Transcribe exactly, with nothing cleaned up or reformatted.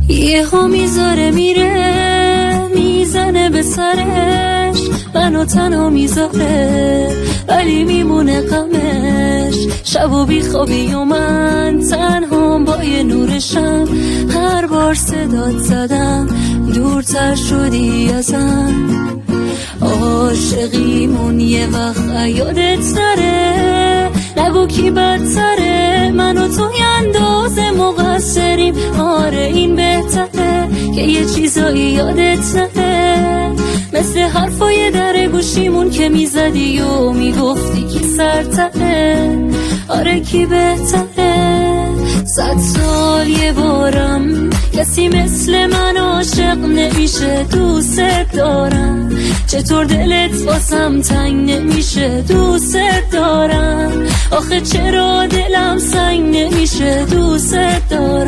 یه ها میذاره میره میزنه به سرش، منو تنها میذاره ولی میمونه غمش. شب و بیخوابی و من تنهام با یه نورشم، هر بار صدات زدم دورتر شدی ازم. عاشقیمون یه وقت یادت نره، نگو کی بدتره، من و تو اندازه مقصریم. آره این بهتره که یه چیزایی یادت نره، مثل حرفای در گوشیمون که میزدی و میگفتی کی سرتره. آره کی بهتره، صد سال یه بارم کسی مثل من عاشق نمیشه. دوست دارم چطور دلت واسم تنگ نمیشه، دوست دارم آخه چرا دلم سنگ نمیشه، دوست دارم.